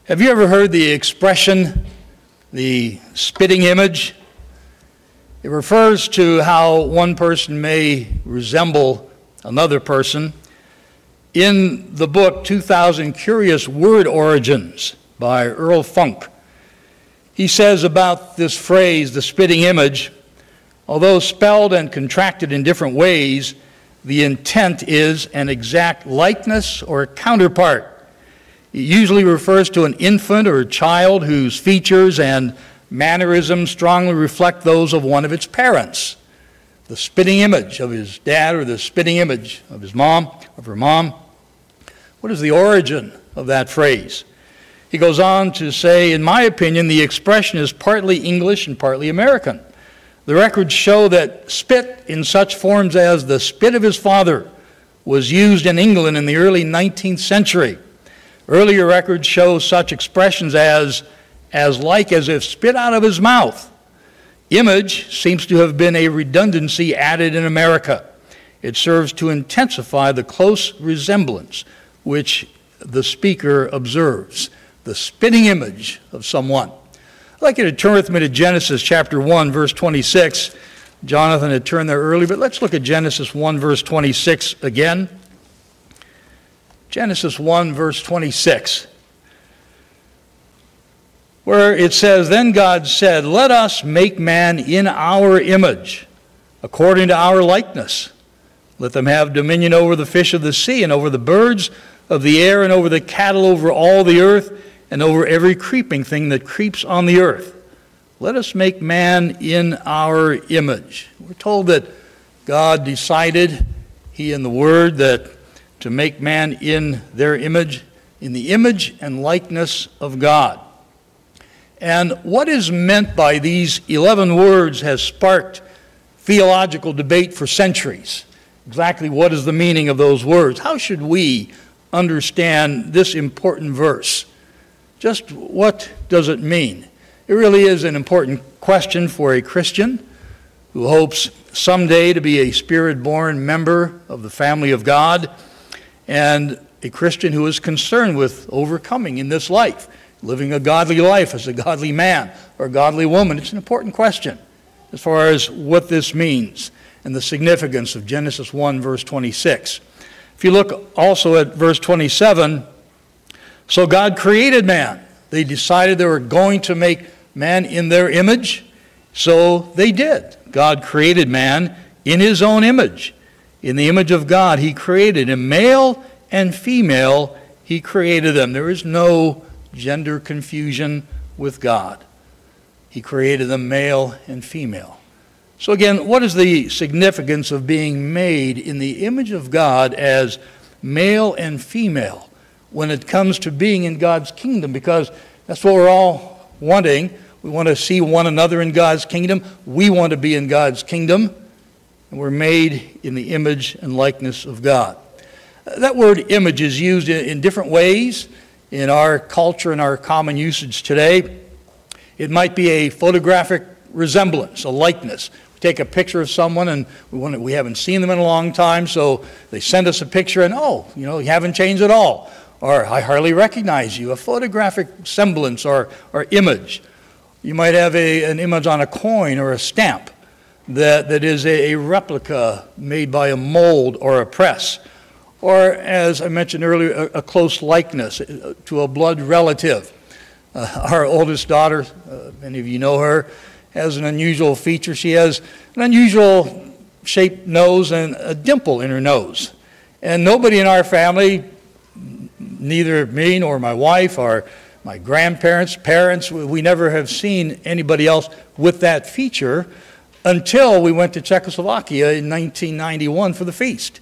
Have you ever heard the expression, the spitting image? It refers to how one person may resemble another person. In the book 2000 Curious Word Origins by Earl Funk, he says about this phrase, the spitting image, although spelled and contracted in different ways, the intent is an exact likeness or counterpart. It usually refers to an infant or a child whose features and mannerisms strongly reflect those of one of its parents. The spitting image of his dad or the spitting image of his mom, of her mom. What is the origin of that phrase? He goes on to say, in my opinion, the expression is partly English and partly American. The records show that spit in such forms as the spit of his father was used in England in the early 19th century. Earlier records show such expressions as like as if spit out of his mouth. Image seems to have been a redundancy added in America. It serves to intensify the close resemblance which the speaker observes, the spitting image of someone. I'd like you to turn with me to Genesis chapter 1, verse 26. Jonathan had turned there early, but let's look at Genesis 1, verse 26 again. Genesis 1, verse 26, where it says, Then God said, Let us make man in our image, according to our likeness. Let them have dominion over the fish of the sea, and over the birds of the air, and over the cattle, over all the earth, and over every creeping thing that creeps on the earth. Let us make man in our image. We're told that God decided, He and the Word, that to make man in their image, in the image and likeness of God. And what is meant by these 11 words has sparked theological debate for centuries. Exactly what is the meaning of those words? How should we understand this important verse? Just what does it mean? It really is an important question for a Christian who hopes someday to be a Spirit-born member of the family of God, and a Christian who is concerned with overcoming in this life, living a godly life as a godly man or a godly woman. It's an important question as far as what this means and the significance of Genesis 1, verse 26. If you look also at verse 27, so God created man. They decided they were going to make man in their image, so they did. God created man in His own image. In the image of God, He created him. Male and female, He created them. There is no gender confusion with God. He created them male and female. So again, what is the significance of being made in the image of God as male and female when it comes to being in God's kingdom? Because that's what we're all wanting. We want to see one another in God's kingdom. We want to be in God's kingdom. And we're made in the image and likeness of God. That word image is used in different ways in our culture and our common usage today. It might be a photographic resemblance, a likeness. We take a picture of someone and we haven't seen them in a long time, so they send us a picture and, you haven't changed at all. Or, I hardly recognize you. A photographic semblance or image. You might have an image on a coin or a stamp that is a replica made by a mold or a press. Or, as I mentioned earlier, a close likeness to a blood relative. Our oldest daughter, many of you know her, has an unusual feature. She has an unusual shaped nose and a dimple in her nose. And nobody in our family, neither me nor my wife or my grandparents, parents, we never have seen anybody else with that feature until we went to Czechoslovakia in 1991 for the feast.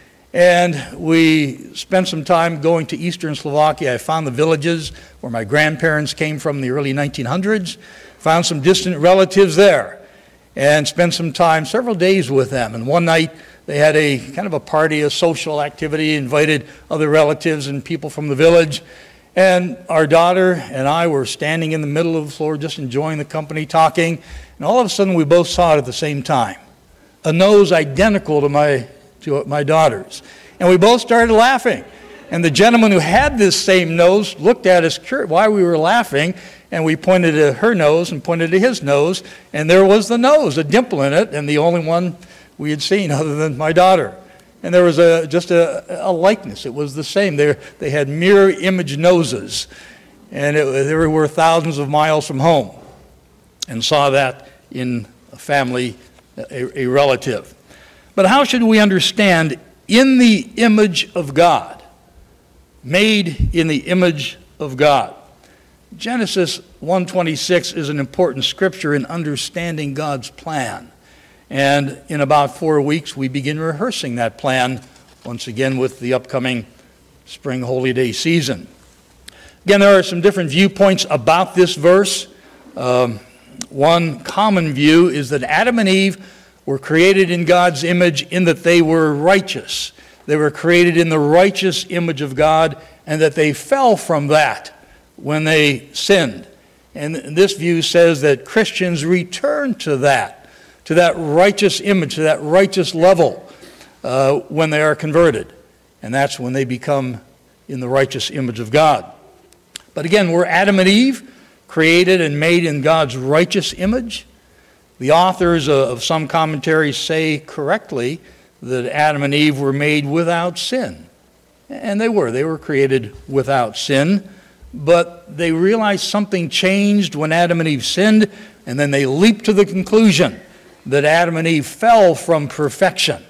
And we spent some time going to eastern Slovakia. I found the villages where my grandparents came from in the early 1900s, found some distant relatives there, and spent some time, several days with them. And one night they had a kind of a party, a social activity, invited other relatives and people from the village. And our daughter and I were standing in the middle of the floor just enjoying the company, talking, and all of a sudden we both saw it at the same time. A nose identical to my daughter's. And we both started laughing. And the gentleman who had this same nose looked at us while we were laughing, and we pointed to her nose and pointed to his nose, and there was the nose, a dimple in it, and the only one we had seen other than my daughter. And there was just a likeness. It was the same. They had mirror image noses, and they were thousands of miles from home, and saw that in a family, a relative. But how should we understand in the image of God? Made in the image of God. Genesis 1:26 is an important scripture in understanding God's plan. And in about 4 weeks, we begin rehearsing that plan once again with the upcoming spring holy day season. Again, there are some different viewpoints about this verse. One common view is that Adam and Eve were created in God's image in that they were righteous. They were created in the righteous image of God, and that they fell from that when they sinned. And this view says that Christians return to that righteous image, to that righteous level when they are converted. And that's when they become in the righteous image of God. But again, were Adam and Eve created and made in God's righteous image? The authors of some commentaries say correctly that Adam and Eve were made without sin. And they were created without sin. But they realized something changed when Adam and Eve sinned, and then they leaped to the conclusion that Adam and Eve fell from perfection.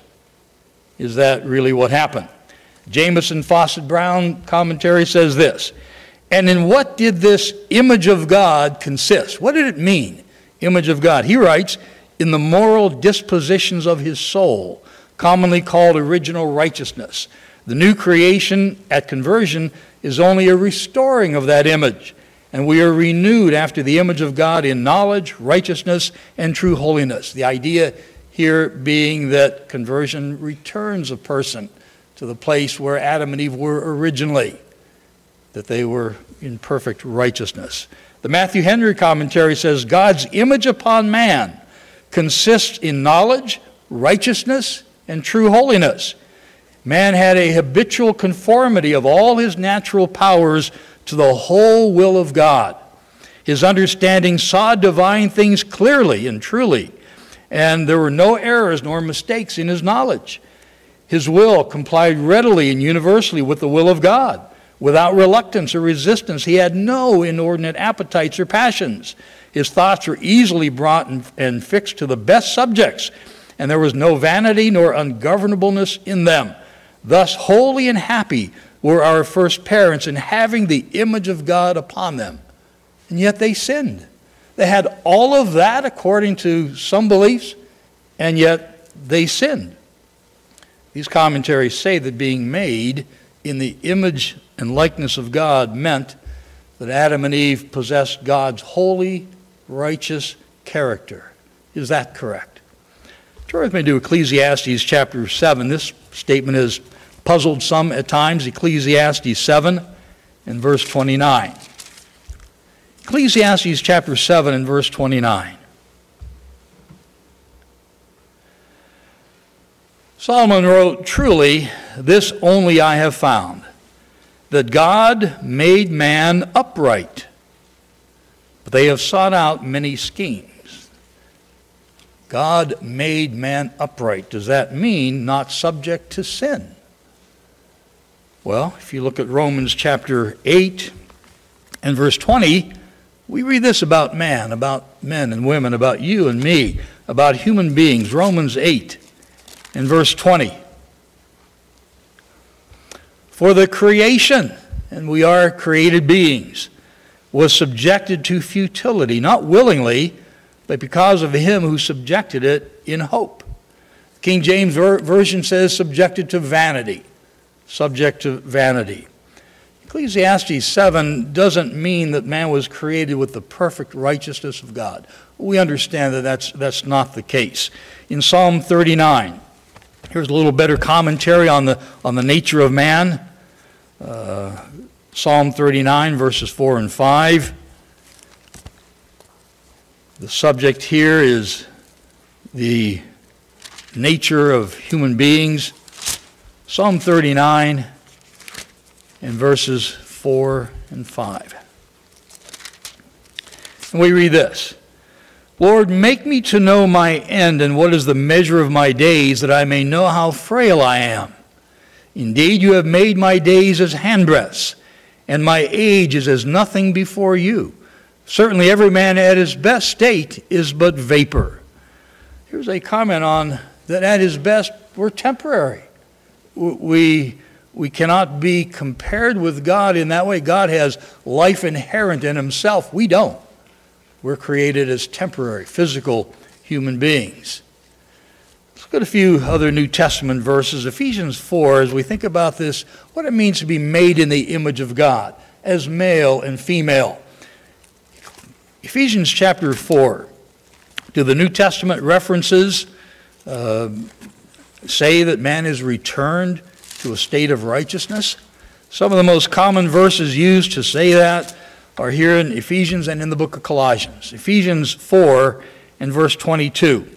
Is that really what happened? Jamieson Fawcett Brown commentary says this: and in what did this image of God consist? What did it mean, image of God? He writes, in the moral dispositions of his soul, commonly called original righteousness. The new creation at conversion is only a restoring of that image, and we are renewed after the image of God in knowledge, righteousness, and true holiness. The idea here being that conversion returns a person to the place where Adam and Eve were originally, that they were in perfect righteousness. The Matthew Henry commentary says, God's image upon man consists in knowledge, righteousness, and true holiness. Man had a habitual conformity of all his natural powers to the whole will of God. His understanding saw divine things clearly and truly, and there were no errors nor mistakes in his knowledge. His will complied readily and universally with the will of God. Without reluctance or resistance, he had no inordinate appetites or passions. His thoughts were easily brought and fixed to the best subjects, and there was no vanity nor ungovernableness in them. Thus, holy and happy were our first parents in having the image of God upon them. And yet they sinned. They had all of that according to some beliefs, and yet they sinned. These commentaries say that being made in the image and likeness of God meant that Adam and Eve possessed God's holy, righteous character. Is that correct? Turn with me to Ecclesiastes chapter 7. This statement has puzzled some at times. Ecclesiastes 7 and verse 29. Ecclesiastes chapter 7 and verse 29. Solomon wrote, truly, this only I have found, that God made man upright, but they have sought out many schemes. God made man upright. Does that mean not subject to sin? Well, if you look at Romans chapter 8 and verse 20, we read this about man, about men and women, about you and me, about human beings. Romans 8 and verse 20. For the creation, and we are created beings, was subjected to futility, not willingly, but because of him who subjected it in hope. King James Version says subjected to vanity. Subject to vanity. Ecclesiastes 7 doesn't mean that man was created with the perfect righteousness of God. We understand that that's not the case. In Psalm 39, here's a little better commentary on the nature of man. Psalm 39, verses 4 and 5. The subject here is the nature of human beings. Psalm 39 in verses 4 and 5. And we read this: Lord, make me to know my end and what is the measure of my days, that I may know how frail I am. Indeed, you have made my days as handbreadths, and my age is as nothing before you. Certainly every man at his best state is but vapor. Here's a comment on that at his best, we're temporary. We cannot be compared with God in that way. God has life inherent in himself. We don't. We're created as temporary, physical human beings. Let's look at a few other New Testament verses. Ephesians 4, as we think about this, what it means to be made in the image of God, as male and female. Ephesians chapter 4. Do the New Testament references say that man is returned to a state of righteousness? Some of the most common verses used to say that are here in Ephesians and in the book of Colossians. Ephesians 4 and verse 22.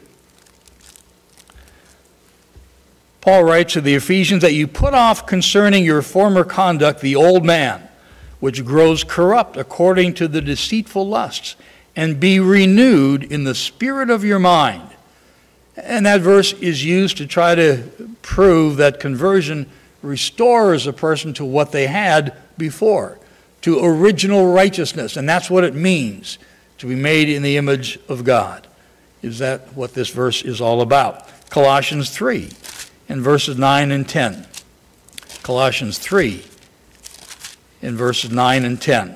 Paul writes to the Ephesians that you put off concerning your former conduct the old man, which grows corrupt according to the deceitful lusts, and be renewed in the spirit of your mind. And that verse is used to try to prove that conversion restores a person to what they had before, to original righteousness. And that's what it means to be made in the image of God. Is that what this verse is all about? Colossians 3 and verses 9 and 10. Colossians 3 in verses 9 and 10.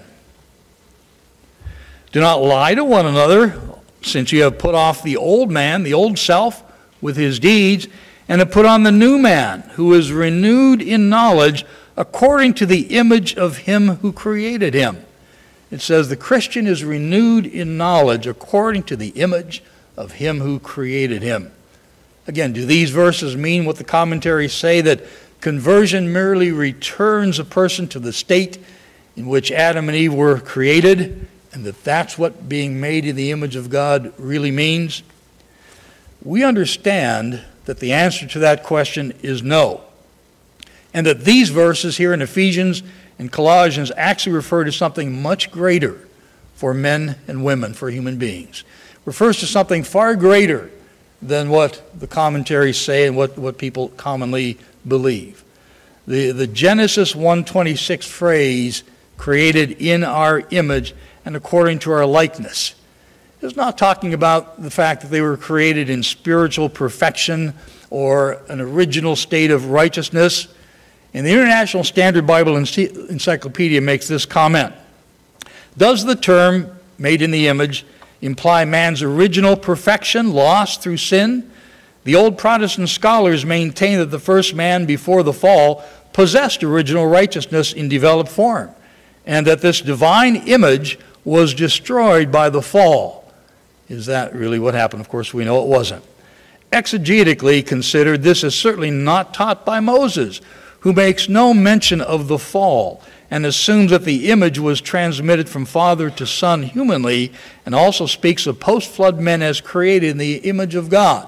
Do not lie to one another, since you have put off the old man, the old self, with his deeds, and have put on the new man, who is renewed in knowledge according to the image of him who created him. It says the Christian is renewed in knowledge according to the image of him who created him. Again, do these verses mean what the commentaries say, that conversion merely returns a person to the state in which Adam and Eve were created, and that that's what being made in the image of God really means? We understand that the answer to that question is no, and that these verses here in Ephesians and Colossians actually refer to something much greater for men and women, for human beings. It refers to something far greater than what the commentaries say and what people commonly believe. The Genesis 1:26 phrase, created in our image and according to our likeness, is not talking about the fact that they were created in spiritual perfection or an original state of righteousness. And the International Standard Bible Encyclopedia makes this comment: does the term made in the image imply man's original perfection lost through sin? The old Protestant scholars maintain that the first man before the fall possessed original righteousness in developed form, and that this divine image was destroyed by the fall. Is that really what happened? Of course, we know it wasn't. Exegetically considered, this is certainly not taught by Moses, who makes no mention of the fall and assumes that the image was transmitted from father to son humanly, and also speaks of post-flood men as created in the image of God.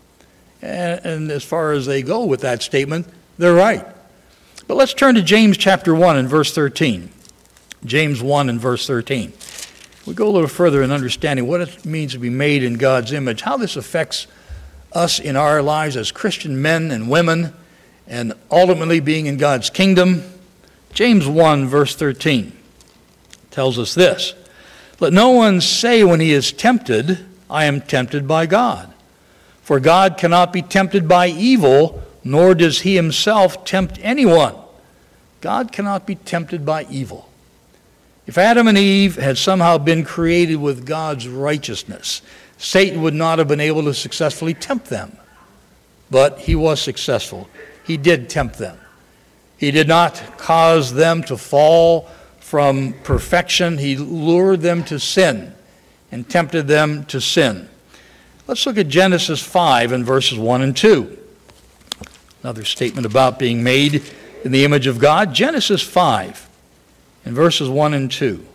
And as far as they go with that statement, they're right. But let's turn to James chapter 1 and verse 13. James 1 and verse 13. We go a little further in understanding what it means to be made in God's image, how this affects us in our lives as Christian men and women, and ultimately being in God's kingdom. James 1 verse 13 tells us this: let no one say when he is tempted, I am tempted by God. For God cannot be tempted by evil, nor does he himself tempt anyone. God cannot be tempted by evil. If Adam and Eve had somehow been created with God's righteousness, Satan would not have been able to successfully tempt them. But he was successful. He did tempt them. He did not cause them to fall from perfection. He lured them to sin and tempted them to sin. Let's look at Genesis 5 and verses 1 and 2. Another statement about being made in the image of God. Genesis 5 and verses 1 and 2.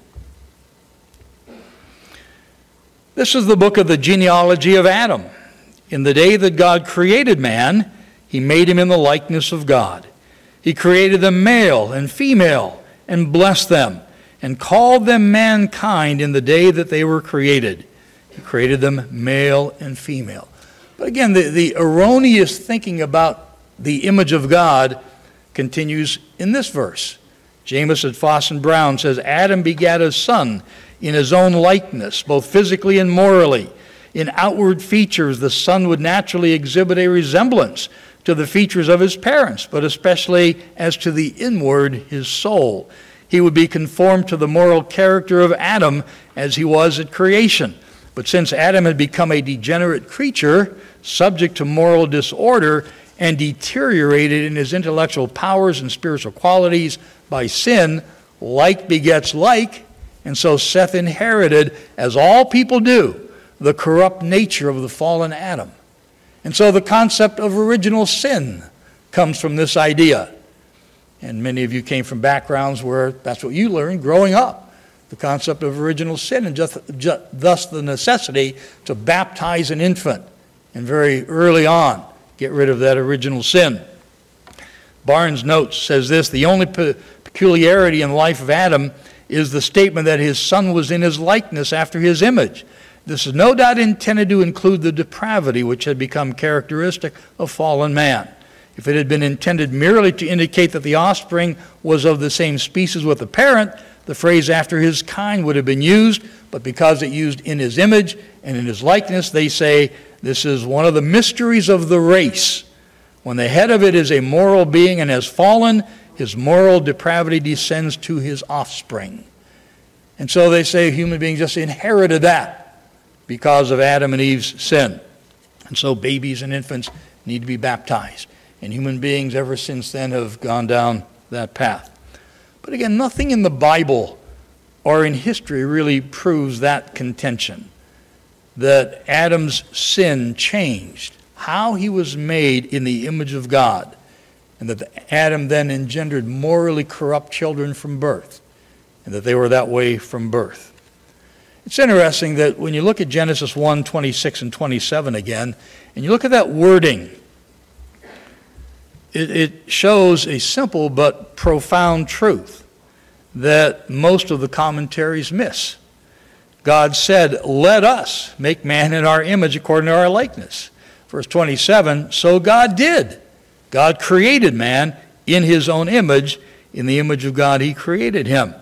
This is the book of the genealogy of Adam. In the day that God created man, he made him in the likeness of God. He created them male and female and blessed them and called them mankind in the day that they were created. He created them male and female. But again, the erroneous thinking about the image of God continues in this verse. James at Foss and Brown says, Adam begat a son in his own likeness, both physically and morally. In outward features, the son would naturally exhibit a resemblance to the features of his parents, but especially as to the inward, his soul. He would be conformed to the moral character of Adam as he was at creation. But since Adam had become a degenerate creature, subject to moral disorder, and deteriorated in his intellectual powers and spiritual qualities by sin, like begets like, and so Seth inherited, as all people do, the corrupt nature of the fallen Adam. And so the concept of original sin comes from this idea. And many of you came from backgrounds where that's what you learned growing up, the concept of original sin, and thus the necessity to baptize an infant and very early on get rid of that original sin. Barnes notes, says this, the only peculiarity in the life of Adam is the statement that his son was in his likeness after his image. This is no doubt intended to include the depravity which had become characteristic of fallen man. If it had been intended merely to indicate that the offspring was of the same species with the parent, the phrase after his kind would have been used, but because it used in his image and in his likeness, they say this is one of the mysteries of the race. When the head of it is a moral being and has fallen, his moral depravity descends to his offspring. And so they say human beings just inherited that because of Adam and Eve's sin. And so babies and infants need to be baptized. And human beings ever since then have gone down that path. But again, nothing in the Bible or in history really proves that contention, that Adam's sin changed how he was made in the image of God, and that Adam then engendered morally corrupt children from birth, and that they were that way from birth. It's interesting that when you look at Genesis 1, 26 and 27 again, and you look at that wording, it shows a simple but profound truth that most of the commentaries miss. God said, let us make man in our image according to our likeness. Verse 27, so God did. God created man in his own image. In the image of God he created him.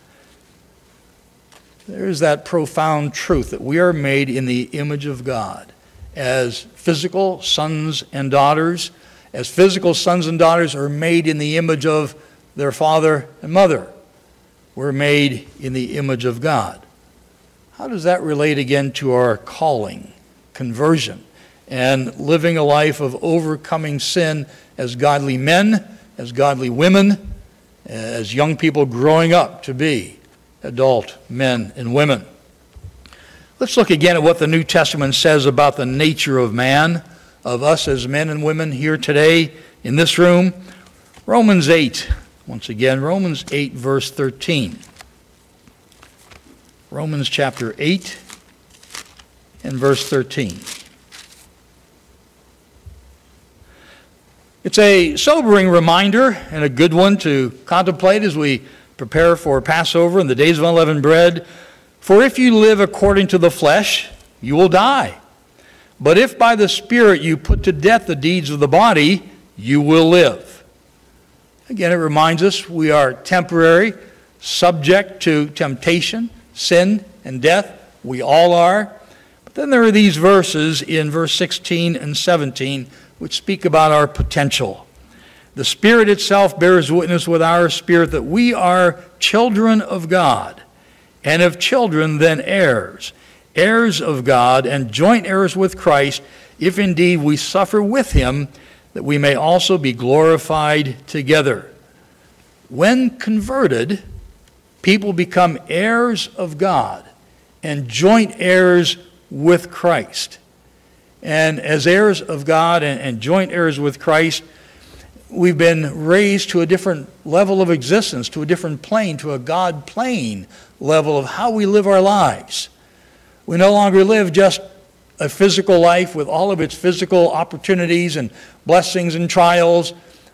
There's that profound truth that we are made in the image of God as physical sons and daughters. As physical sons and daughters are made in the image of their father and mother, we're made in the image of God. How does that relate again to our calling, conversion, and living a life of overcoming sin as godly men, as godly women, as young people growing up to be adult men and women? Let's look again at what the New Testament says about the nature of man, of us as men and women here today in this room. Romans 8, once again, Romans 8 verse 13. Romans chapter 8 and verse 13. It's a sobering reminder and a good one to contemplate as we prepare for Passover and the days of unleavened bread. For if you live according to the flesh, you will die. But if by the Spirit you put to death the deeds of the body, you will live. Again, it reminds us we are temporary, subject to temptation, sin, and death. We all are. But then there are these verses in verse 16 and 17 which speak about our potential. The Spirit itself bears witness with our spirit that we are children of God, and of children then heirs, heirs of God and joint heirs with Christ, if indeed we suffer with him, that we may also be glorified together. When converted, people become heirs of God and joint heirs with Christ. And as heirs of God and joint heirs with Christ, we've been raised to a different level of existence, to a different plane, to a God plane level of how we live our lives. We no longer live just a physical life with all of its physical opportunities and blessings and trials,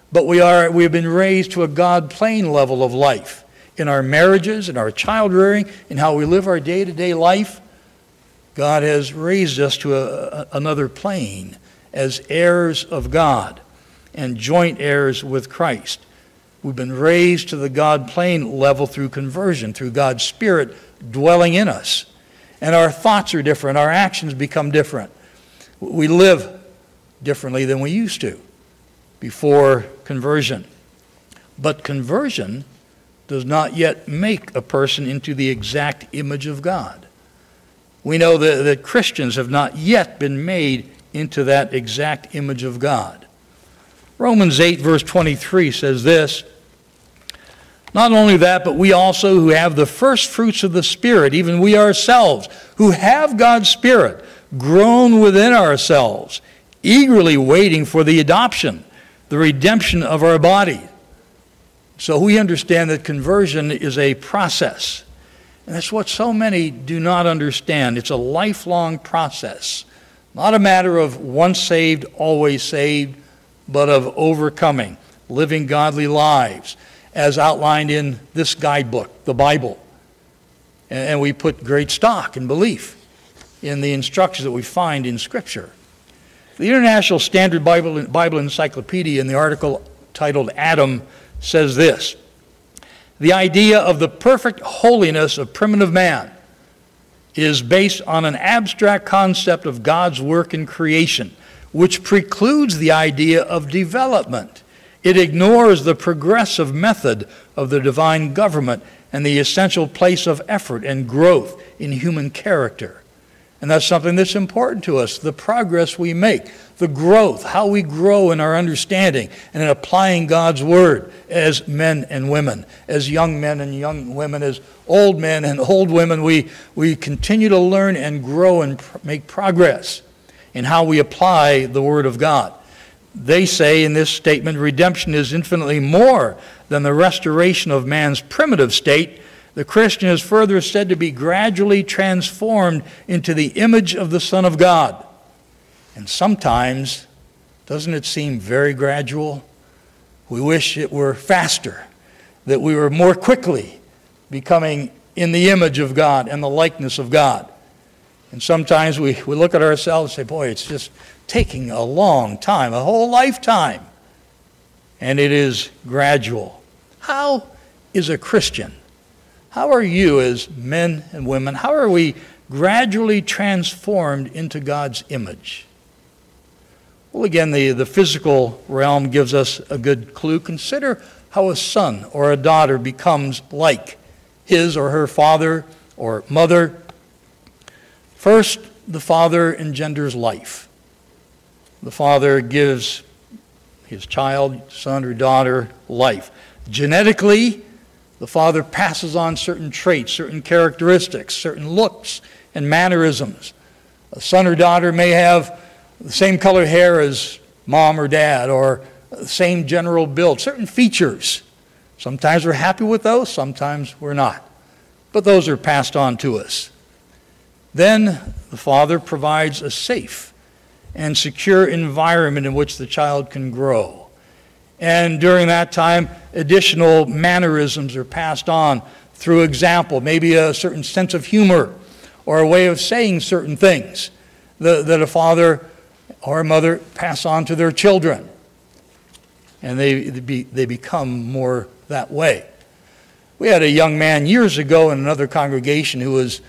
But we've been raised to a God-plane level of life. In our marriages, in our child rearing, in how we live our day-to-day life, God has raised us to another plane as heirs of God and joint heirs with Christ. We've been raised to the God-plane level through conversion, through God's Spirit dwelling in us. And our thoughts are different. Our actions become different. We live differently than we used to before conversion. But conversion does not yet make a person into the exact image of God. We know that Christians have not yet been made into that exact image of God. Romans 8, verse 23 says this, "Not only that, but we also who have the first fruits of the Spirit, even we ourselves, who have God's Spirit, groan within ourselves, eagerly waiting for the adoption, the redemption of our body." So we understand that conversion is a process. And that's what so many do not understand. It's a lifelong process. Not a matter of once saved, always saved, but of overcoming, living godly lives, as outlined in this guidebook, the Bible. And we put great stock and belief in the instructions that we find in Scripture. The International Standard Bible Encyclopedia, in the article titled Adam, says this: "The idea of the perfect holiness of primitive man is based on an abstract concept of God's work in creation, which precludes the idea of development. It ignores the progressive method of the divine government and the essential place of effort and growth in human character." And that's something that's important to us, the progress we make, the growth, how we grow in our understanding and in applying God's Word as men and women, as young men and young women, as old men and old women. We continue to learn and grow and make progress in how we apply the Word of God. They say in this statement, redemption is infinitely more than the restoration of man's primitive state. The Christian is further said to be gradually transformed into the image of the Son of God. And sometimes, doesn't it seem very gradual? We wish it were faster, that we were more quickly becoming in the image of God and the likeness of God. And sometimes we look at ourselves and say, boy, it's just taking a long time, a whole lifetime. And it is gradual. How is a Christian? How are you as men and women, how are we gradually transformed into God's image? Well, again, the physical realm gives us a good clue. Consider how a son or a daughter becomes like his or her father or mother. First, the father engenders life. The father gives his child, son or daughter, life. Genetically, the father passes on certain traits, certain characteristics, certain looks and mannerisms. A son or daughter may have the same color hair as mom or dad, or the same general build, certain features. Sometimes we're happy with those, sometimes we're not. But those are passed on to us. Then the father provides a safe and secure environment in which the child can grow. And during that time, additional mannerisms are passed on through example, maybe a certain sense of humor or a way of saying certain things that a father or a mother pass on to their children. And they become more that way. We had a young man years ago in another congregation who was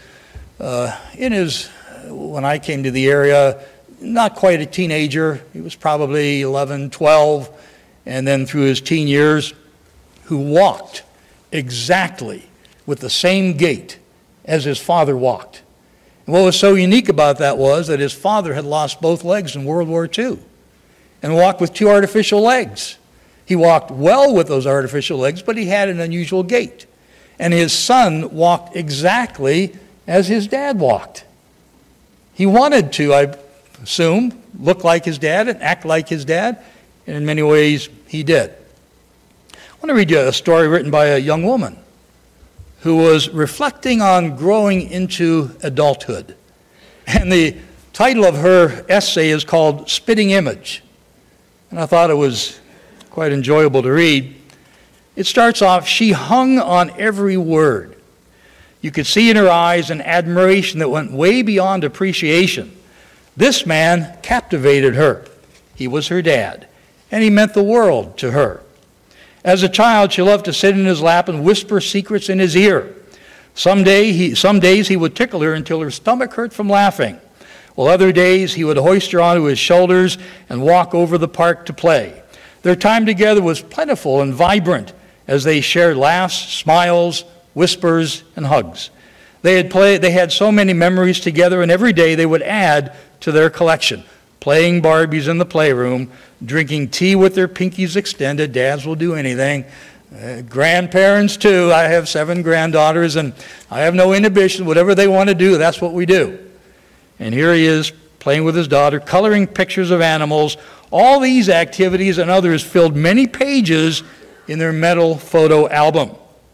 when I came to the area, not quite a teenager. He was probably 11, 12. And then through his teen years, who walked exactly with the same gait as his father walked. And what was so unique about that was that his father had lost both legs in World War II and walked with two artificial legs. He walked well with those artificial legs, but he had an unusual gait. And his son walked exactly as his dad walked. He wanted to, I assume, look like his dad and act like his dad. And in many ways, he did. I want to read you a story written by a young woman who was reflecting on growing into adulthood. And the title of her essay is called Spitting Image. And I thought it was quite enjoyable to read. It starts off, she hung on every word. You could see in her eyes an admiration that went way beyond appreciation. This man captivated her. He was her dad, and he meant the world to her. As a child, she loved to sit in his lap and whisper secrets in his ear. Some days he would tickle her until her stomach hurt from laughing, while other days he would hoist her onto his shoulders and walk over the park to play. Their time together was plentiful and vibrant as they shared laughs, smiles, whispers, and hugs. They had so many memories together, and every day they would add to their collection, playing Barbies in the playroom, drinking tea with their pinkies extended. Dads will do anything. Grandparents too. I have 7 granddaughters, and I have no inhibition. Whatever they want to do, that's what we do. And here he is playing with his daughter, coloring pictures of animals. All these activities and others filled many pages in their metal photo album.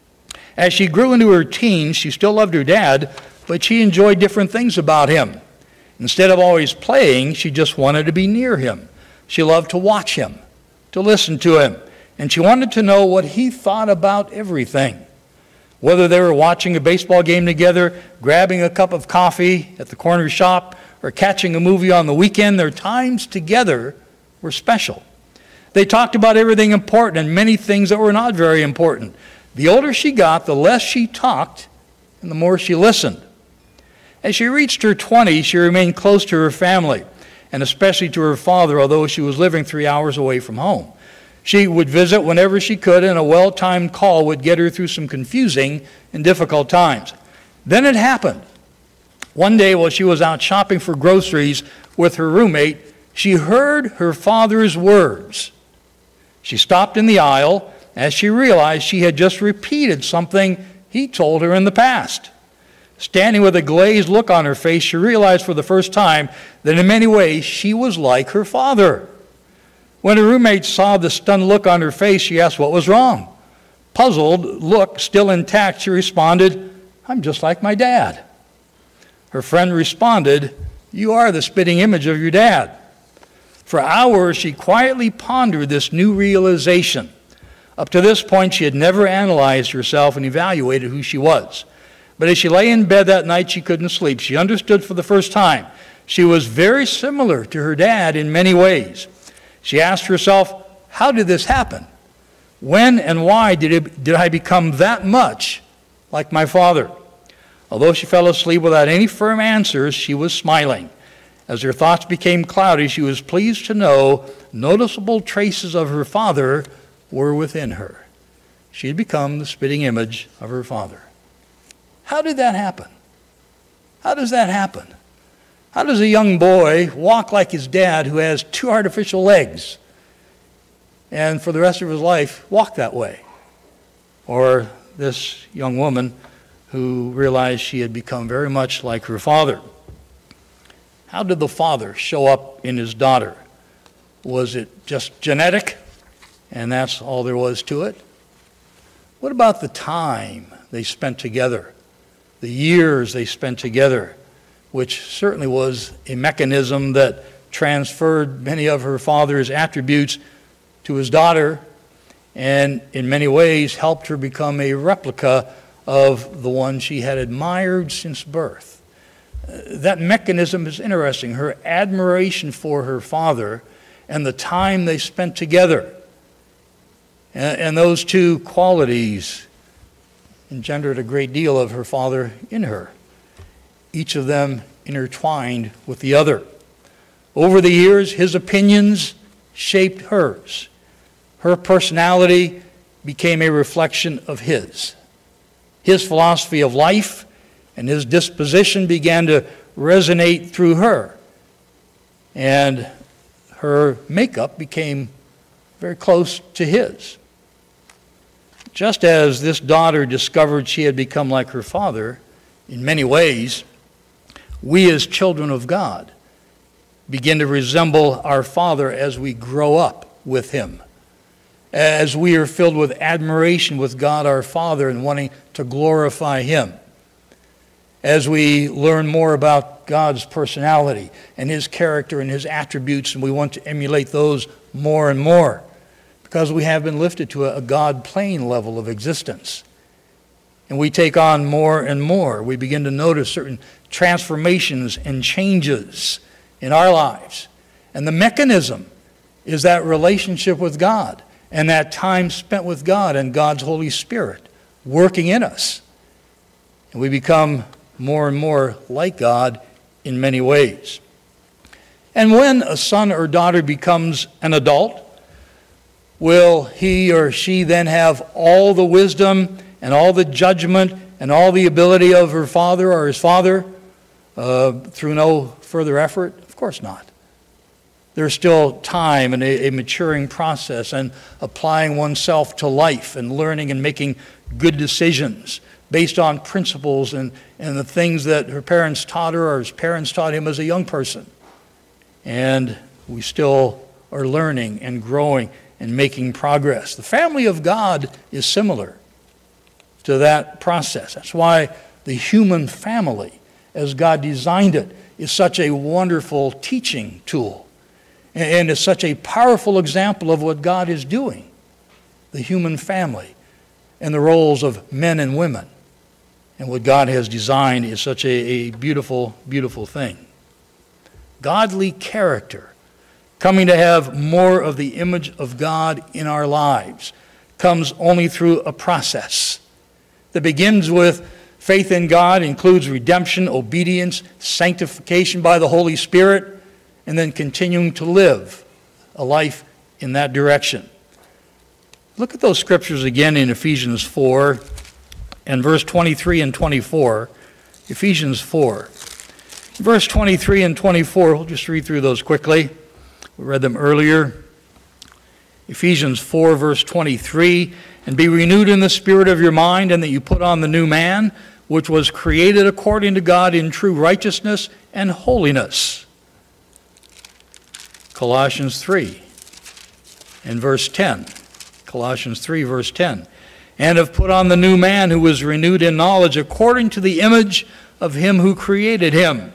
As she grew into her teens, she still loved her dad, but she enjoyed different things about him. Instead of always playing, she just wanted to be near him. She loved to watch him, to listen to him, and she wanted to know what he thought about everything. Whether they were watching a baseball game together, grabbing a cup of coffee at the corner shop, or catching a movie on the weekend, their times together were special. They talked about everything important and many things that were not very important. The older she got, the less she talked and the more she listened. As she reached her 20s, she remained close to her family, and especially to her father, although she was living 3 hours away from home. She would visit whenever she could, and a well-timed call would get her through some confusing and difficult times. Then it happened. One day while she was out shopping for groceries with her roommate, she heard her father's words. She stopped in the aisle as she realized she had just repeated something he told her in the past. Standing with a glazed look on her face, she realized for the first time that in many ways she was like her father. When her roommate saw the stunned look on her face, she asked what was wrong. Puzzled look still intact, she responded, "I'm just like my dad." Her friend responded, "You are the spitting image of your dad." For hours, she quietly pondered this new realization. Up to this point, she had never analyzed herself and evaluated who she was. But as she lay in bed that night, she couldn't sleep. She understood for the first time she was very similar to her dad in many ways. She asked herself, how did this happen? When and why did I become that much like my father? Although she fell asleep without any firm answers, she was smiling. As her thoughts became cloudy, she was pleased to know noticeable traces of her father were within her. She had become the spitting image of her father. How did that happen? How does that happen? How does a young boy walk like his dad who has 2 artificial legs and for the rest of his life walk that way? Or this young woman who realized she had become very much like her father. How did the father show up in his daughter? Was it just genetic and that's all there was to it? What about the time they spent together? The years they spent together, which certainly was a mechanism that transferred many of her father's attributes to his daughter and in many ways helped her become a replica of the one she had admired since birth. That mechanism is interesting, her admiration for her father and the time they spent together. And those two qualities engendered a great deal of her father in her, each of them intertwined with the other. Over the years, his opinions shaped hers. Her personality became a reflection of his. His philosophy of life and his disposition began to resonate through her. And her makeup became very close to his. Just as this daughter discovered she had become like her father, in many ways, we as children of God begin to resemble our Father as we grow up with Him. As we are filled with admiration with God our Father and wanting to glorify Him. As we learn more about God's personality and His character and His attributes, and we want to emulate those more and more. because we have been lifted to a God-plane level of existence. And we take on more and more. We begin to notice certain transformations and changes in our lives. And the mechanism is that relationship with God and that time spent with God and God's Holy Spirit working in us. And we become more and more like God in many ways. And when a son or daughter becomes an adult, will he or she then have all the wisdom and all the judgment and all the ability of her father or his father through no further effort? Of course not. There's still time and a maturing process and applying oneself to life and learning and making good decisions based on principles and the things that her parents taught her or his parents taught him as a young person. And we still are learning and growing and making progress. The family of God is similar to that process. That's why the human family, as God designed it, is such a wonderful teaching tool. And is such a powerful example of what God is doing. The human family and the roles of men and women. And what God has designed is such a beautiful, beautiful thing. Godly character, coming to have more of the image of God in our lives, comes only through a process that begins with faith in God, includes redemption, obedience, sanctification by the Holy Spirit, and then continuing to live a life in that direction. Look at those scriptures again in Ephesians 4 and verse 23 and 24. Ephesians 4. Verse 23 and 24, we'll just read through those quickly. We read them earlier. Ephesians 4, verse 23, and be renewed in the spirit of your mind, and that you put on the new man, which was created according to God in true righteousness and holiness. Colossians 3 and verse 10. Colossians 3, verse 10. And have put on the new man who was renewed in knowledge according to the image of him who created him.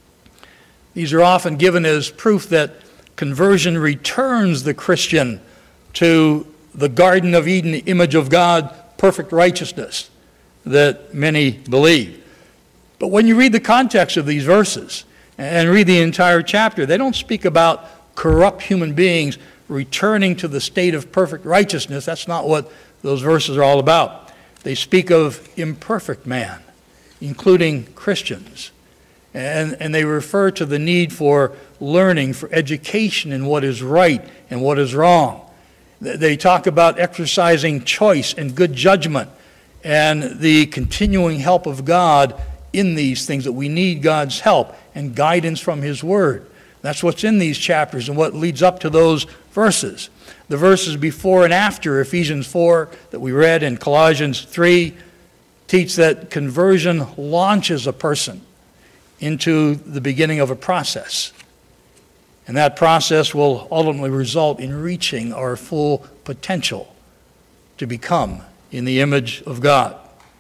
These are often given as proof that conversion returns the Christian to the Garden of Eden image of God, perfect righteousness that many believe. But when you read the context of these verses and read the entire chapter, they don't speak about corrupt human beings returning to the state of perfect righteousness. That's not what those verses are all about. They speak of imperfect man, including Christians. And they refer to the need for learning, for education in what is right and what is wrong. They talk about exercising choice and good judgment and the continuing help of God in these things, that we need God's help and guidance from His Word. That's what's in these chapters and what leads up to those verses. The verses before and after Ephesians 4 that we read and Colossians 3 teach that conversion launches a person into the beginning of a process. And that process will ultimately result in reaching our full potential to become in the image of God.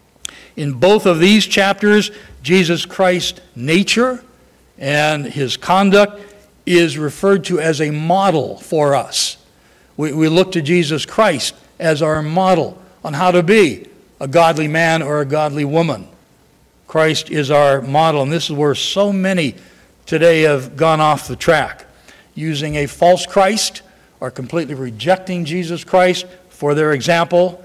In both of these chapters, Jesus Christ's nature and His conduct is referred to as a model for us. We look to Jesus Christ as our model on how to be a godly man or a godly woman. Christ is our model, and this is where so many today have gone off the track, using a false Christ or completely rejecting Jesus Christ for their example,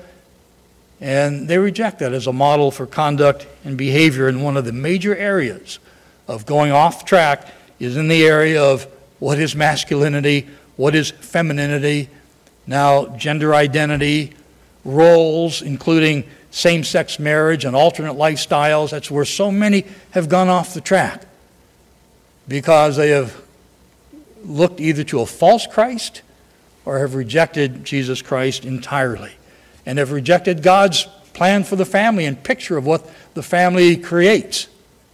and they reject that as a model for conduct and behavior. And one of the major areas of going off track is in the area of what is masculinity, what is femininity, now gender identity, roles, including same-sex marriage and alternate lifestyles. That's where so many have gone off the track because they have looked either to a false Christ or have rejected Jesus Christ entirely and have rejected God's plan for the family and picture of what the family creates.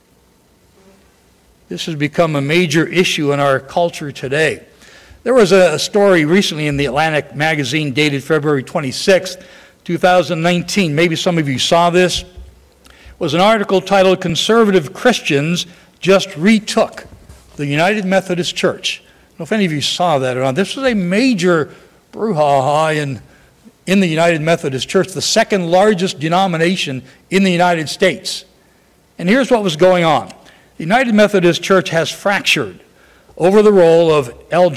This has become a major issue in our culture today. There was a story recently in the Atlantic magazine dated February 26th, 2019. Maybe some of you saw this. It was an article titled, "Conservative Christians Just Retook the United Methodist Church." I don't know if any of you saw that or not. This was a major brouhaha in the United Methodist Church, the second largest denomination in the United States. And here's what was going on. The United Methodist Church has fractured over the role of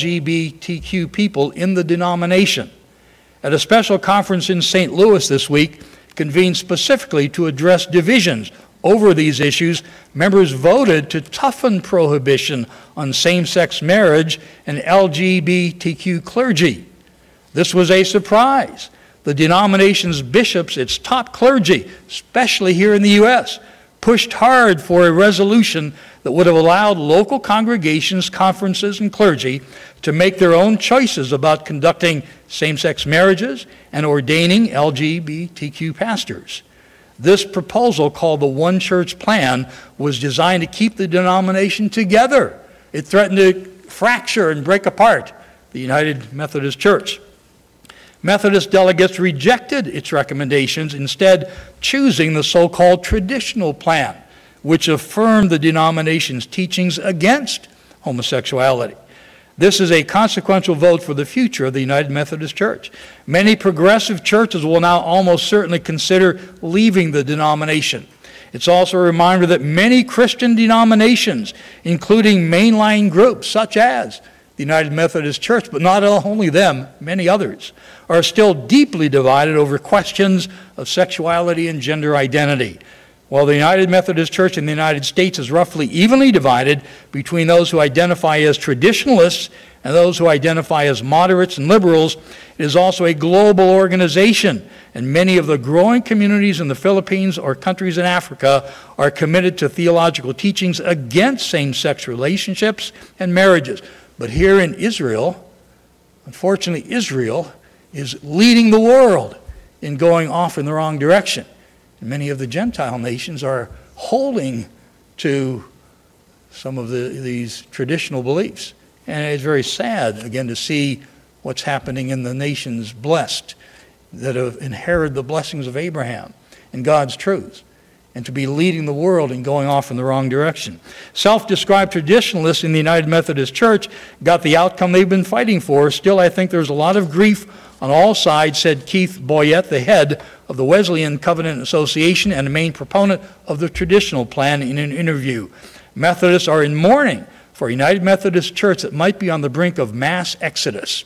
LGBTQ people in the denomination. At a special conference in St. Louis this week, convened specifically to address divisions over these issues, members voted to toughen prohibition on same-sex marriage and LGBTQ clergy. This was a surprise. The denomination's bishops, its top clergy, especially here in the U.S., pushed hard for a resolution that would have allowed local congregations, conferences, and clergy to make their own choices about conducting same-sex marriages and ordaining LGBTQ pastors. This proposal, called the One Church Plan, was designed to keep the denomination together. It threatened to fracture and break apart the United Methodist Church. Methodist delegates rejected its recommendations, instead choosing the so-called traditional plan, which affirmed the denomination's teachings against homosexuality. This is a consequential vote for the future of the United Methodist Church. Many progressive churches will now almost certainly consider leaving the denomination. It's also a reminder that many Christian denominations, including mainline groups such as the United Methodist Church, but not only them, many others, are still deeply divided over questions of sexuality and gender identity. While the United Methodist Church in the United States is roughly evenly divided between those who identify as traditionalists and those who identify as moderates and liberals, it is also a global organization, and many of the growing communities in the Philippines or countries in Africa are committed to theological teachings against same-sex relationships and marriages. But here in Israel, unfortunately, Israel is leading the world in going off in the wrong direction. And many of the Gentile nations are holding to some of these traditional beliefs. And it's very sad, again, to see what's happening in the nations blessed that have inherited the blessings of Abraham and God's truths, and to be leading the world and going off in the wrong direction. Self-described traditionalists in the United Methodist Church got the outcome they've been fighting for. Still, I think there's a lot of grief on all sides, said Keith Boyett, the head of the Wesleyan Covenant Association and a main proponent of the traditional plan, in an interview. Methodists are in mourning for a United Methodist Church that might be on the brink of mass exodus.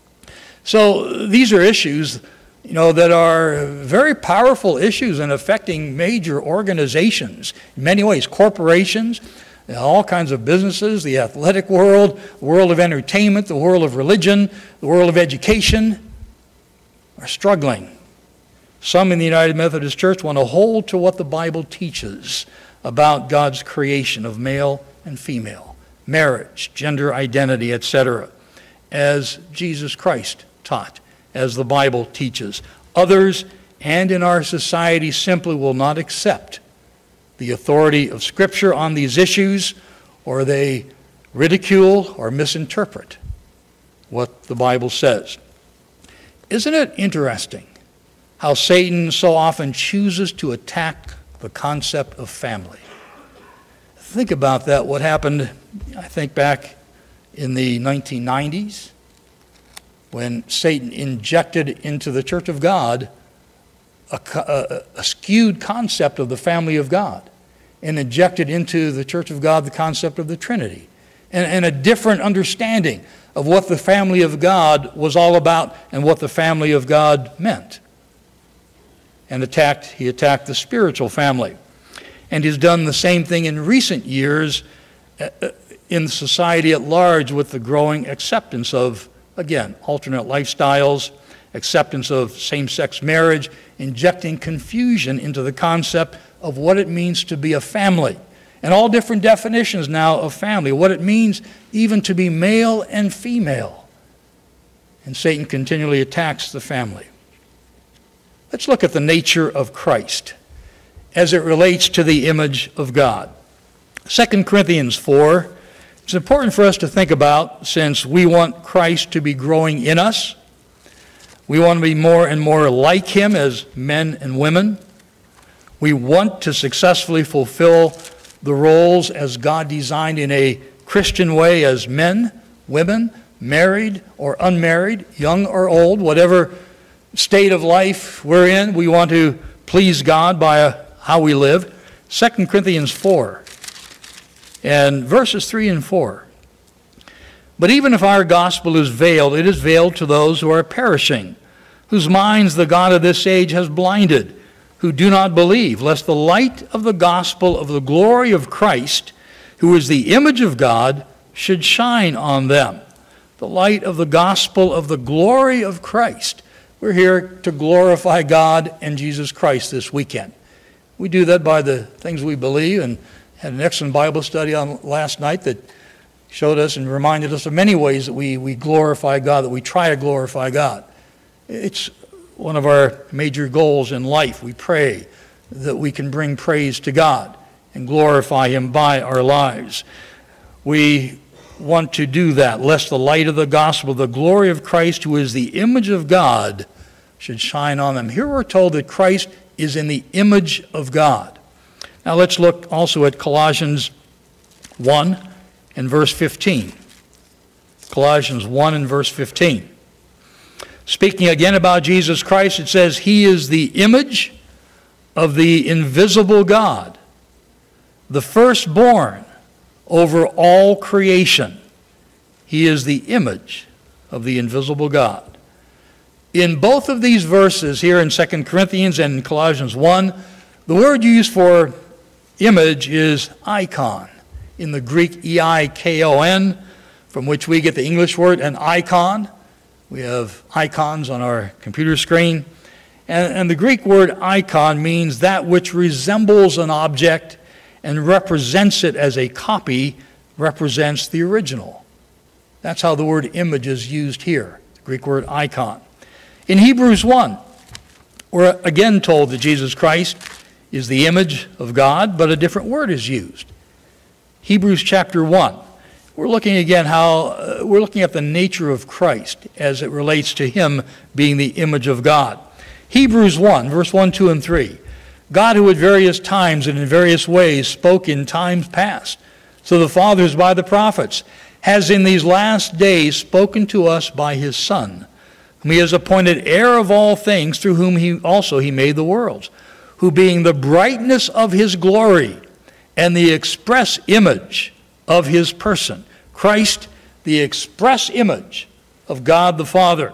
So these are issues, that are very powerful issues and affecting major organizations in many ways, corporations, all kinds of businesses, the athletic world, the world of entertainment, the world of religion, the world of education are struggling. Some in the United Methodist Church want to hold to what the Bible teaches about God's creation of male and female, marriage, gender identity, etc., as Jesus Christ taught, as the Bible teaches. Others, and in our society, simply will not accept the authority of Scripture on these issues, or they ridicule or misinterpret what the Bible says. Isn't it interesting how Satan so often chooses to attack the concept of family? Think about that, what happened, I think, back in the 1990s, when Satan injected into the Church of God a skewed concept of the family of God, and injected into the Church of God the concept of the Trinity, and a different understanding of what the family of God was all about and what the family of God meant. And he attacked the spiritual family. And he's done the same thing in recent years in society at large, with the growing acceptance of, again, alternate lifestyles, acceptance of same-sex marriage, injecting confusion into the concept of what it means to be a family. And all different definitions now of family, what it means even to be male and female. And Satan continually attacks the family. Let's look at the nature of Christ as it relates to the image of God. 2 Corinthians 4, it's important for us to think about, since we want Christ to be growing in us. We want to be more and more like him as men and women. We want to successfully fulfill the roles as God designed in a Christian way as men, women, married or unmarried, young or old, whatever state of life we're in, we want to please God by how we live. 2 Corinthians 4 and verses 3 and 4. But even if our gospel is veiled, it is veiled to those who are perishing, whose minds the God of this age has blinded, who do not believe, lest the light of the gospel of the glory of Christ, who is the image of God, should shine on them. The light of the gospel of the glory of Christ. We're here to glorify God and Jesus Christ this weekend. We do that by the things we believe, and had an excellent Bible study on last night that showed us and reminded us of many ways that we glorify God, that we try to glorify God. It's one of our major goals in life. We pray that we can bring praise to God and glorify Him by our lives. We want to do that, lest the light of the gospel, the glory of Christ, who is the image of God, should shine on them. Here we're told that Christ is in the image of God. Now let's look also at Colossians 1 and verse 15. Colossians 1 and verse 15. Speaking again about Jesus Christ, it says, He is the image of the invisible God, the firstborn over all creation. He is the image of the invisible God. In both of these verses here in 2 Corinthians and in Colossians 1, the word used for image is icon. In the Greek, E-I-K-O-N, from which we get the English word an icon. We have icons on our computer screen. And the Greek word icon means that which resembles an object and represents it as a copy, represents the original. That's how the word image is used here, the Greek word icon. In Hebrews 1, we're again told that Jesus Christ is the image of God, but a different word is used. Hebrews chapter 1. We're looking again we're looking at the nature of Christ as it relates to Him being the image of God. Hebrews 1, verse 1, 2, and 3. God, who at various times and in various ways spoke in times past, so the fathers by the prophets, has in these last days spoken to us by His Son, whom He has appointed heir of all things, through whom He made the worlds, who being the brightness of His glory and the express image of His person. Christ, the express image of God the Father.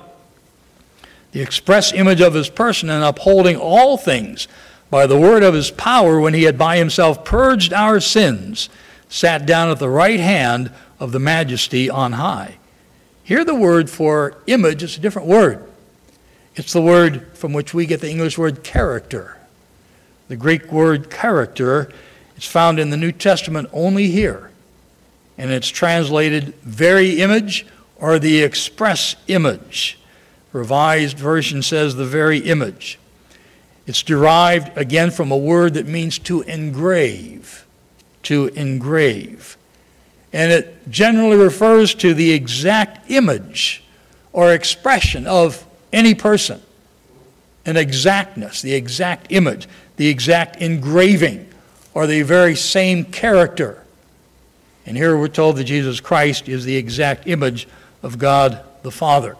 The express image of His person, and upholding all things by the word of His power, when He had by Himself purged our sins, sat down at the right hand of the Majesty on high. Here the word for image is a different word. It's the word from which we get the English word character. The Greek word character is found in the New Testament only here. And it's translated very image or the express image. Revised Version says the very image. It's derived again from a word that means to engrave. To engrave. And it generally refers to the exact image or expression of any person. An exactness, the exact image, the exact engraving, or the very same character. And here we're told that Jesus Christ is the exact image of God the Father.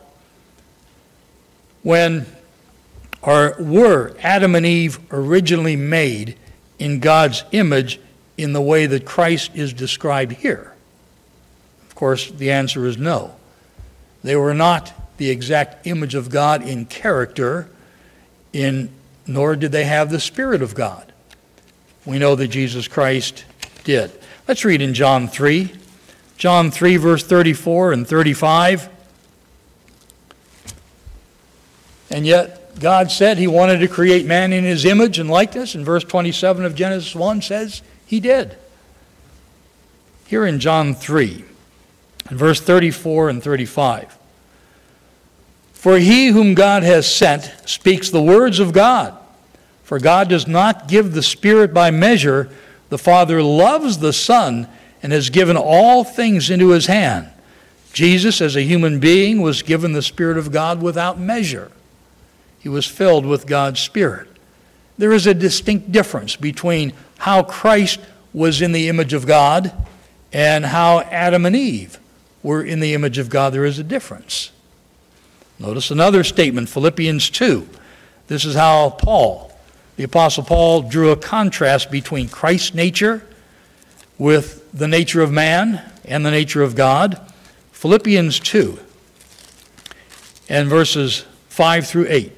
When were Adam and Eve originally made in God's image in the way that Christ is described here? Of course, the answer is no. They were not the exact image of God in character, nor did they have the Spirit of God. We know that Jesus Christ did. Let's read in John 3. John 3, verse 34 and 35. And yet God said He wanted to create man in His image and likeness. And verse 27 of Genesis 1 says He did. Here in John 3, in verse 34 and 35. For he whom God has sent speaks the words of God. For God does not give the Spirit by measure. The Father loves the Son and has given all things into His hand. Jesus, as a human being, was given the Spirit of God without measure. He was filled with God's Spirit. There is a distinct difference between how Christ was in the image of God and how Adam and Eve we're in the image of God. There is a difference. Notice another statement, Philippians 2. This is how Paul, the Apostle Paul, drew a contrast between Christ's nature with the nature of man and the nature of God. Philippians 2 and verses 5 through 8.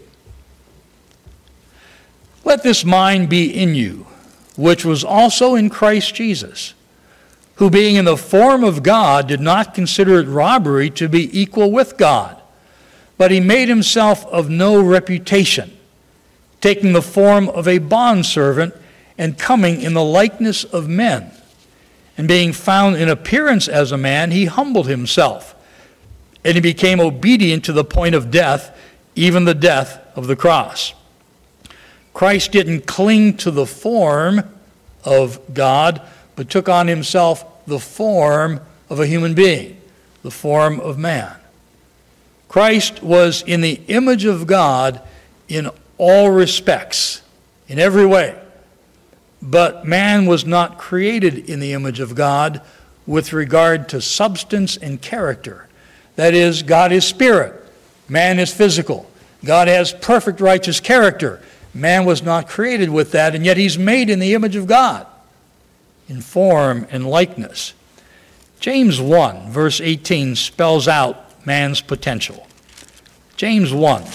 Let this mind be in you, which was also in Christ Jesus, who being in the form of God did not consider it robbery to be equal with God, but he made himself of no reputation, taking the form of a bondservant and coming in the likeness of men. And being found in appearance as a man, he humbled himself, and he became obedient to the point of death, even the death of the cross. Christ didn't cling to the form of God, but took on himself the form of a human being, the form of man. Christ was in the image of God in all respects, in every way. But man was not created in the image of God with regard to substance and character. That is, God is spirit, man is physical. God has perfect righteous character. Man was not created with that, and yet he's made in the image of God, in form and likeness. James 1, verse 18, spells out man's potential. James 1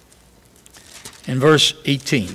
and verse 18.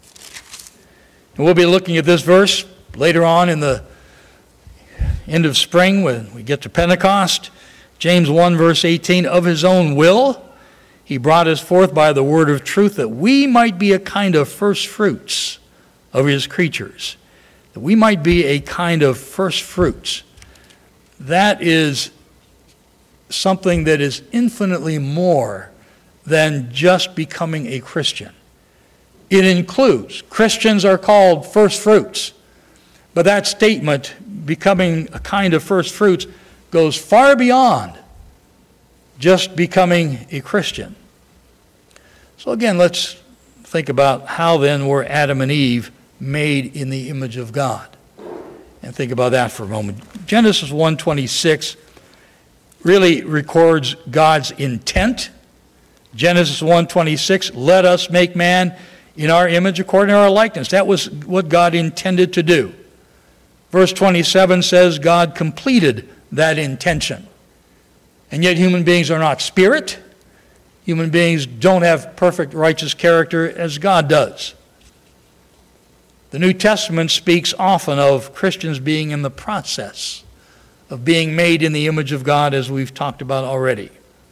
And we'll be looking at this verse later on in the end of spring when we get to Pentecost. James 1, verse 18, of his own will he brought us forth by the word of truth, that we might be a kind of first fruits of his creatures. That we might be a kind of first fruits. That is something that is infinitely more than just becoming a Christian. It includes, Christians are called first fruits, but that statement, becoming a kind of first fruits, goes far beyond just becoming a Christian. So again, let's think about how then were Adam and Eve made in the image of God. And think about that for a moment. Genesis 1:26 really records God's intent. Genesis 1:26, let us make man in our image according to our likeness. That was what God intended to do. Verse 27 says God completed that intention. And yet human beings are not spirit. Human beings don't have perfect righteous character as God does. The New Testament speaks often of Christians being in the process of being made in the image of God, as we've talked about already.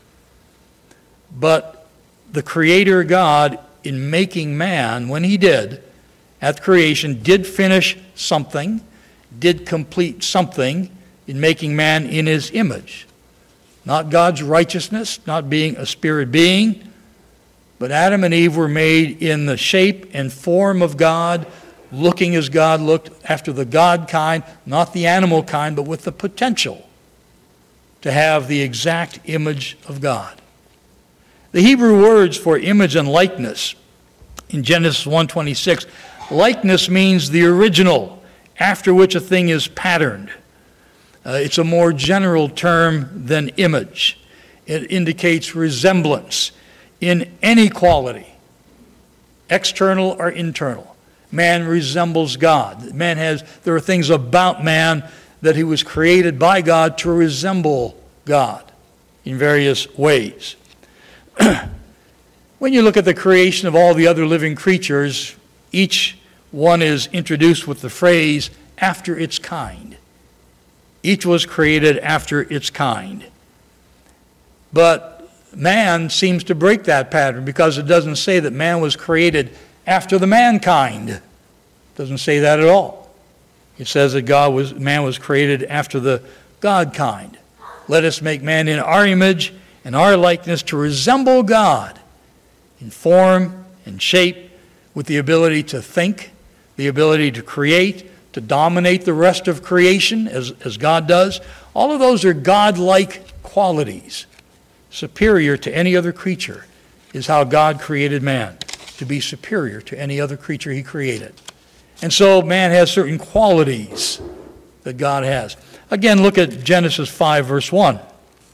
But the Creator God, in making man, when he did, at creation, did finish something, did complete something in making man in his image. Not God's righteousness, not being a spirit being, but Adam and Eve were made in the shape and form of God, looking as God looked, after the God kind, not the animal kind, but with the potential to have the exact image of God. The Hebrew words for image and likeness in Genesis 1:26, likeness means the original, after which a thing is patterned. It's a more general term than image. It indicates resemblance in any quality, external or internal. Man resembles God. There are things about man that he was created by God to resemble God in various ways. When you look at the creation of all the other living creatures, each one is introduced with the phrase, after its kind. Each was created after its kind. But man seems to break that pattern because it doesn't say that man was created after the mankind. It doesn't say that at all. It says that man was created after the God kind. Let us make man in our image and our likeness to resemble God in form and shape, with the ability to think, the ability to create, to dominate the rest of creation as God does. All of those are God-like qualities. Superior to any other creature is how God created man, to be superior to any other creature he created. And so man has certain qualities that God has. Again, look at Genesis 5, verse 1.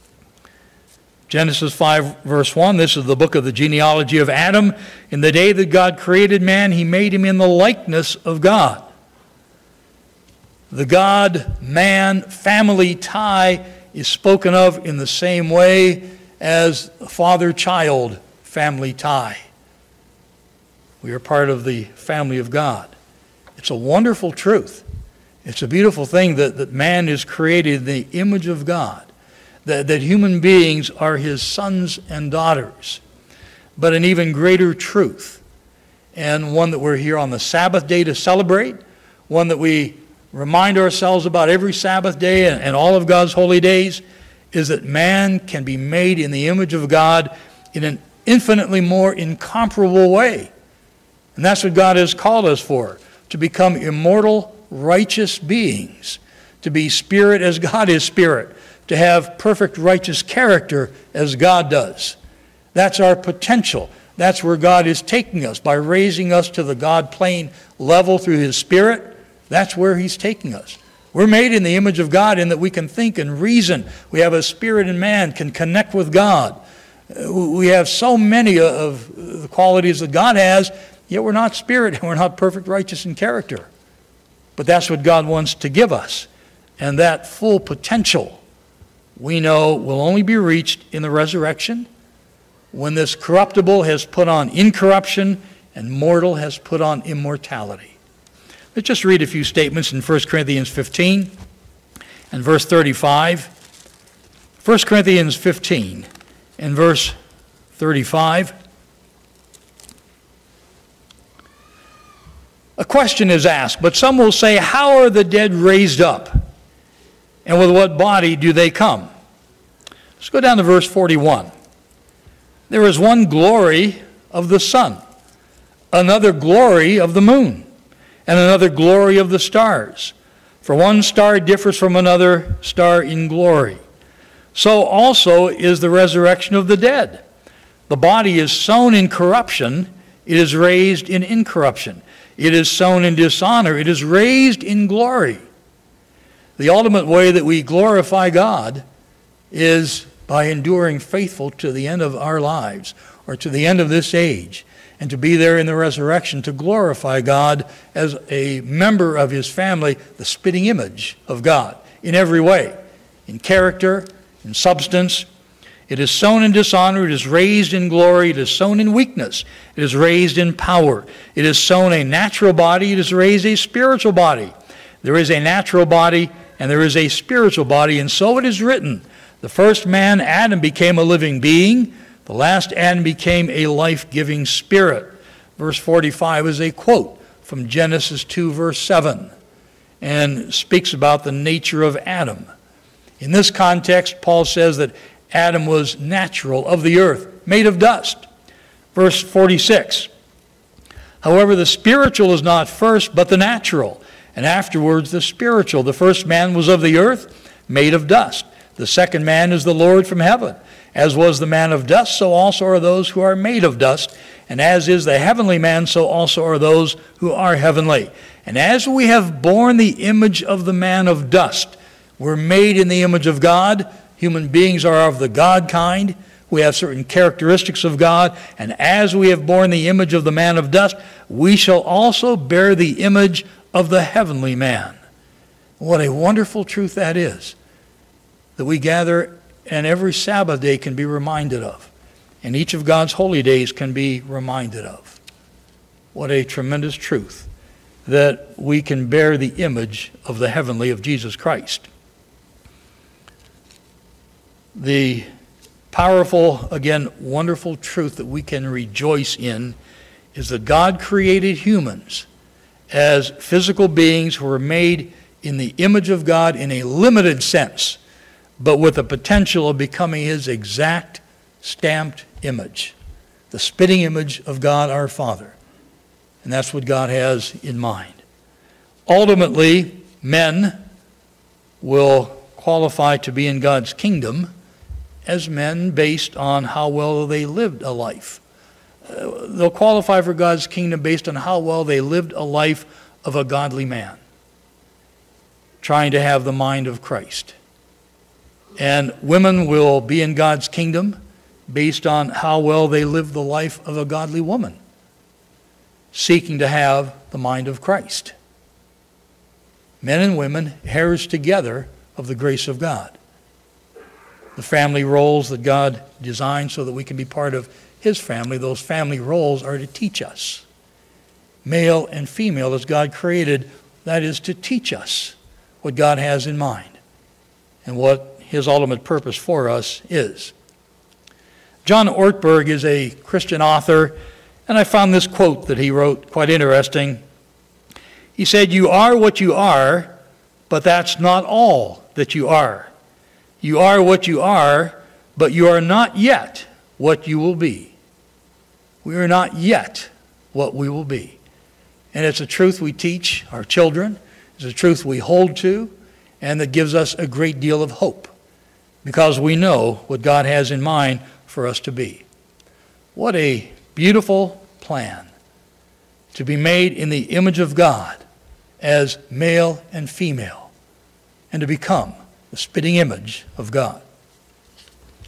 Genesis 5, verse 1, this is the book of the genealogy of Adam. In the day that God created man, he made him in the likeness of God. The God-man family tie is spoken of in the same way as father-child family tie. We are part of the family of God. It's a wonderful truth. It's a beautiful thing that man is created in the image of God, that human beings are his sons and daughters. But an even greater truth, and one that we're here on the Sabbath day to celebrate, one that we remind ourselves about every Sabbath day and all of God's holy days, is that man can be made in the image of God in an infinitely more incomparable way. And that's what God has called us for, to become immortal, righteous beings, to be spirit as God is spirit, to have perfect righteous character as God does. That's our potential. That's where God is taking us, by raising us to the God plane level through his Spirit. That's where he's taking us. We're made in the image of God in that we can think and reason. We have a spirit in man, can connect with God. We have so many of the qualities that God has, yet we're not spirit and we're not perfect righteous in character. But that's what God wants to give us. And that full potential, we know, will only be reached in the resurrection, when this corruptible has put on incorruption and mortal has put on immortality. Let's just read a few statements in 1 Corinthians 15 and verse 35. 1 Corinthians 15 and verse 35. A question is asked, but some will say, how are the dead raised up? And with what body do they come? Let's go down to verse 41. There is one glory of the sun, another glory of the moon, and another glory of the stars. For one star differs from another star in glory. So also is the resurrection of the dead. The body is sown in corruption, it is raised in incorruption. It is sown in dishonor, it is raised in glory. The ultimate way that we glorify God is by enduring faithful to the end of our lives, or to the end of this age, and to be there in the resurrection to glorify God as a member of his family, the spitting image of God in every way, in character, in substance. It is sown in dishonor, it is raised in glory, it is sown in weakness, it is raised in power. It is sown a natural body, it is raised a spiritual body. There is a natural body and there is a spiritual body, and so it is written, the first man, Adam, became a living being. The last Adam became a life-giving spirit. Verse 45 is a quote from Genesis 2, verse 7, and speaks about the nature of Adam. In this context, Paul says that Adam was natural, of the earth, made of dust. Verse 46, however, the spiritual is not first, but the natural, and afterwards the spiritual. The first man was of the earth, made of dust. The second man is the Lord from heaven. As was the man of dust, so also are those who are made of dust. And as is the heavenly man, so also are those who are heavenly. And as we have borne the image of the man of dust, we're made in the image of God. Human beings are of the God kind. We have certain characteristics of God. And as we have borne the image of the man of dust, we shall also bear the image of the heavenly man. What a wonderful truth that is, that we gather and every Sabbath day can be reminded of, and each of God's holy days can be reminded of. What a tremendous truth, that we can bear the image of the heavenly of Jesus Christ. The powerful, again, wonderful truth that we can rejoice in is that God created humans as physical beings who were made in the image of God in a limited sense, but with the potential of becoming his exact stamped image, the spitting image of God our Father. And that's what God has in mind. Ultimately, men will qualify to be in God's kingdom as men based on how well they lived a life. They'll qualify for God's kingdom based on how well they lived a life of a godly man, trying to have the mind of Christ. And women will be in God's kingdom based on how well they live the life of a godly woman, seeking to have the mind of Christ. Men and women, heirs together of the grace of God. The family roles that God designed so that we can be part of His family, those family roles are to teach us. Male and female as God created, that is to teach us what God has in mind and what His ultimate purpose for us is. John Ortberg is a Christian author, and I found this quote that he wrote quite interesting. He said, "You are what you are, but that's not all that you are. You are what you are, but you are not yet what you will be." We are not yet what we will be. And it's a truth we teach our children. It's a truth we hold to, and that gives us a great deal of hope because we know what God has in mind for us to be. What a beautiful plan to be made in the image of God as male and female and to become the spitting image of God.